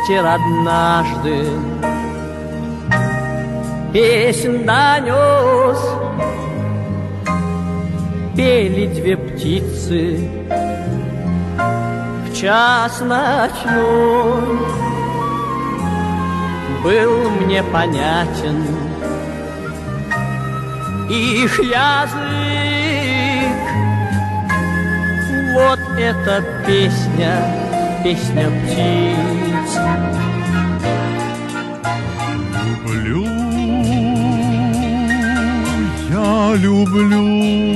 ветер однажды песнь донес. Пели две птицы в час ночной. Был мне понятен их язык. Вот эта песня, песня птиц. Люблю, я люблю,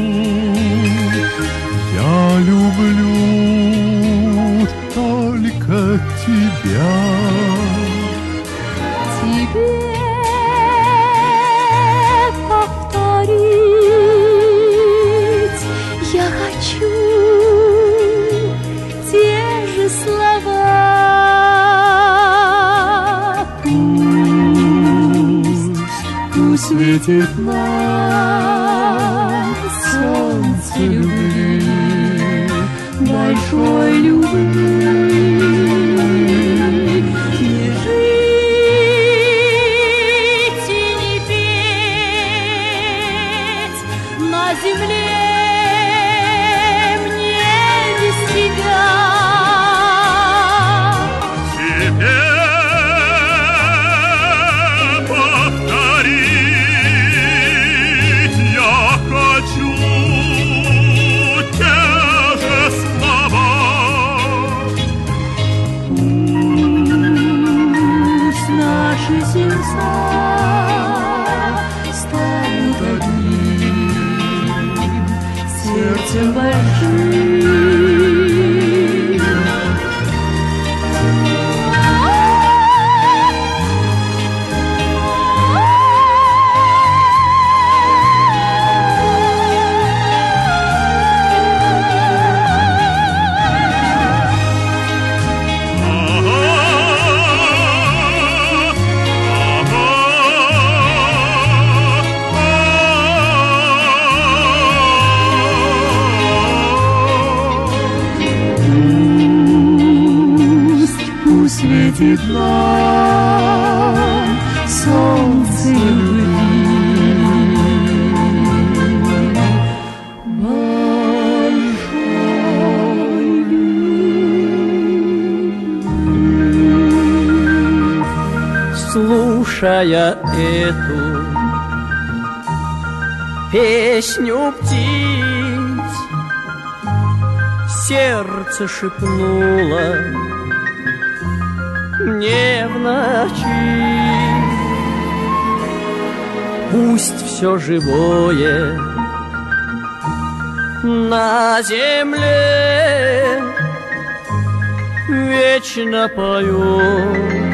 я люблю только тебя. Тебе повторить я хочу те же слова. Пусть светит нам солнце любви, большой любви. Не жить и не петь на земле мне без тебя. Тебе повторить я хочу те же слова. Пусть наши сердца станут одним сердцем большим. Светит нам солнце любви, большой любви. Слушая эту песню птиц, сердце шепнуло мне в ночи: пусть все живое на земле вечно поет